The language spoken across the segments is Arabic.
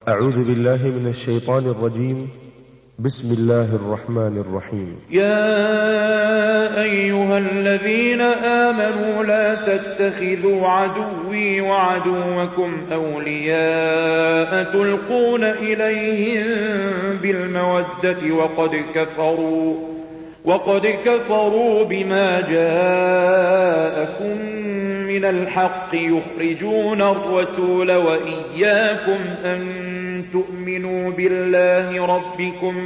أعوذ بالله من الشيطان الرجيم. بسم الله الرحمن الرحيم. يا أيها الذين آمنوا لا تتخذوا عدوي وعدوكم أولياء تلقون إليهم بالمودة وقد كفروا بما جاءكم من الحق يخرجون الرسول وإياكم أن تؤمنوا بالله ربكم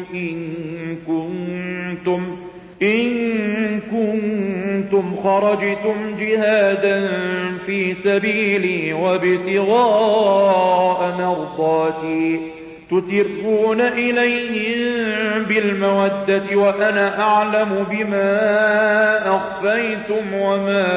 إن كنتم خرجتم جهادا في سبيلي وابتغاء مرضاتي تسرون إليهم بالمودة وأنا أعلم بما أخفيتم وما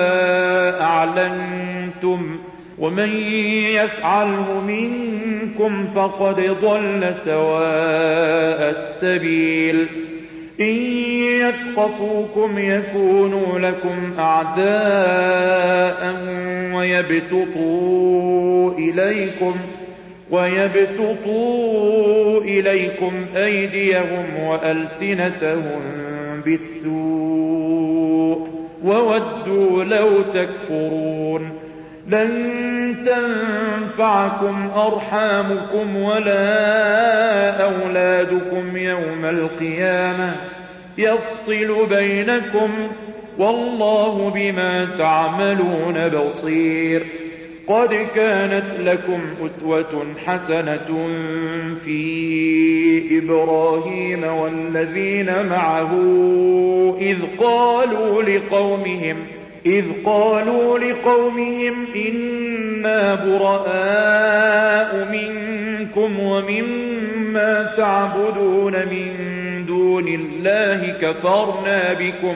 أعلنتم ومن يفعله منكم فقد ضل سواء السبيل إن يثقفوكم يكونوا لكم أعداء ويبسطوا إليكم أيديهم وألسنتهم بالسوء وودوا لو تكفرون لن تنفعكم أرحامكم ولا أولادكم يوم القيامة يفصل بينكم والله بما تعملون بصير. قد كانت لكم أسوة حسنة في إبراهيم والذين معه إذ قالوا لقومهم إنا براء منكم ومما تعبدون من دون الله كفرنا بكم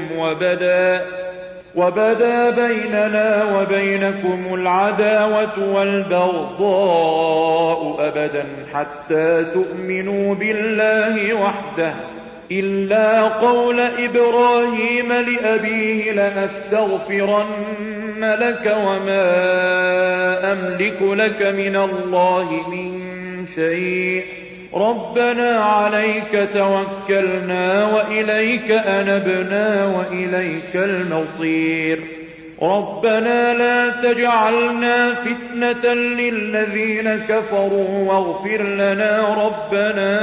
وبدا بيننا وبينكم العداوة والبغضاء أبدا حتى تؤمنوا بالله وحده إلا قول إبراهيم لأبيه لأستغفرن لك وما أملك لك من الله من شيء ربنا عليك توكلنا وإليك أنبنا وإليك المصير ربنا لا تجعلنا فتنة للذين كفروا واغفر لنا ربنا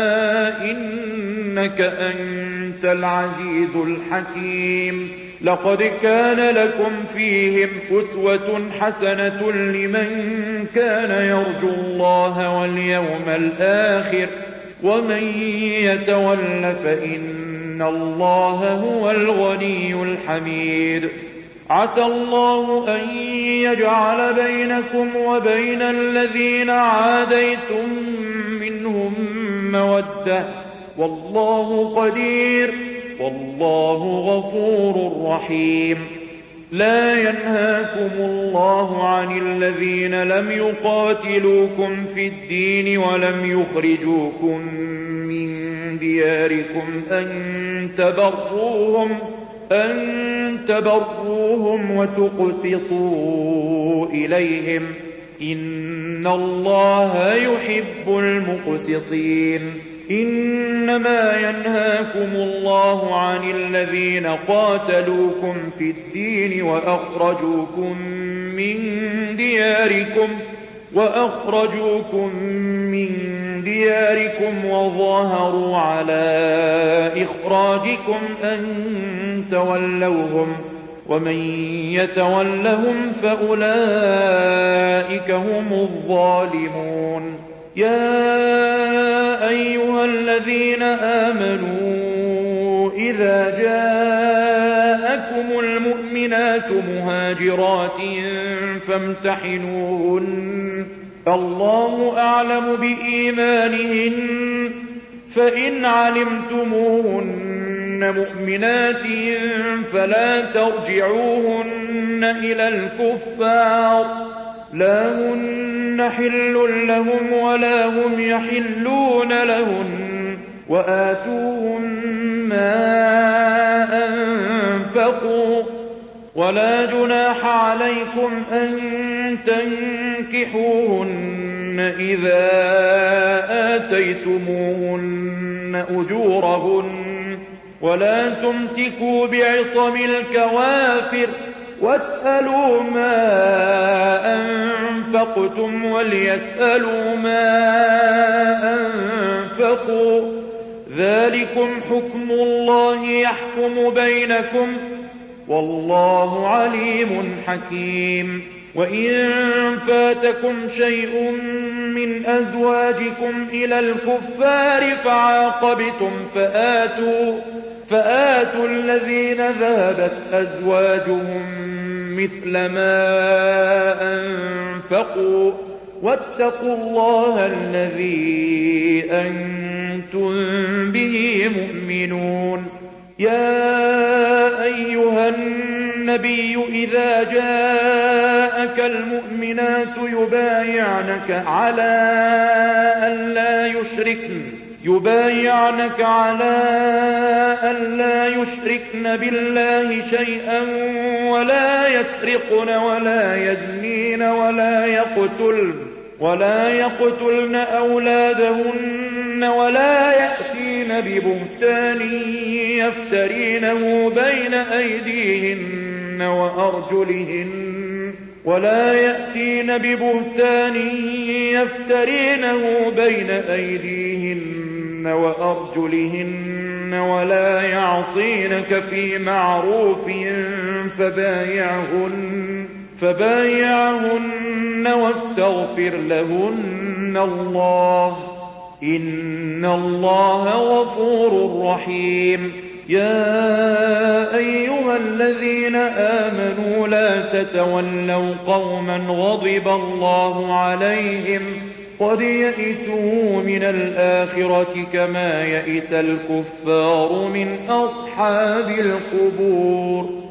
إنك أنت العزيز الحكيم. لقد كان لكم فيهم أسوة حسنة لمن كان يرجو الله واليوم الآخر ومن يتول فإن الله هو الغني الحميد. عسى الله أن يجعل بينكم وبين الذين عاديتم منهم مودة والله قدير والله غفور رحيم. لا ينهاكم الله عن الذين لم يقاتلوكم في الدين ولم يخرجوكم من دياركم أن تبروهم وتقسطوا إليهم إن الله يحب المقسطين. إنما ينهاكم الله عن الذين قاتلوكم في الدين وأخرجوكم من دياركم وظاهروا على إخراجكم أن تولوهم ومن يتولهم فأولئك هم الظالمون. يا أيها الذين آمنوا إذا جاءكم المؤمنات مهاجرات فامتحنوهن الله أعلم بإيمانهن فإن علمتموهن مؤمنات فلا ترجعوهن إلى الكفار لا هن حل لهم ولا هم يحلون لهن وآتوهم ما أنفقوا ولا جناح عليكم أن تنكحوهن إذا آتيتموهن أجورهن ولا تمسكوا بعصم الكوافر واسألوا ما أنفقتم وليسألوا ما أنفقوا ذلكم حكم الله يحكم بينكم والله عليم حكيم. وإن فاتكم شيء من أزواجكم إلى الكفار فعاقبتم فآتوا الذين ذهبت أزواجهم مثل ما أنفقوا واتقوا الله الذي أنتم به مؤمنون. يا أيها النبي إذا جاءك المؤمنات يبايعنك على ألا يشركن بالله شيئا ولا يسرقن ولا يزنين ولا يقتلن أولادهن ولا يأتين ببهتان يفترينه بين أيديهن وأرجلهن ولا يعصينك في معروف فبايعهن واستغفر لهن الله إن الله غفور رحيم. يا أيها الذين آمنوا لا تتولوا قوما غضب الله عليهم قد يئسوا من الآخرة كما يئس الكفار من أصحاب القبور.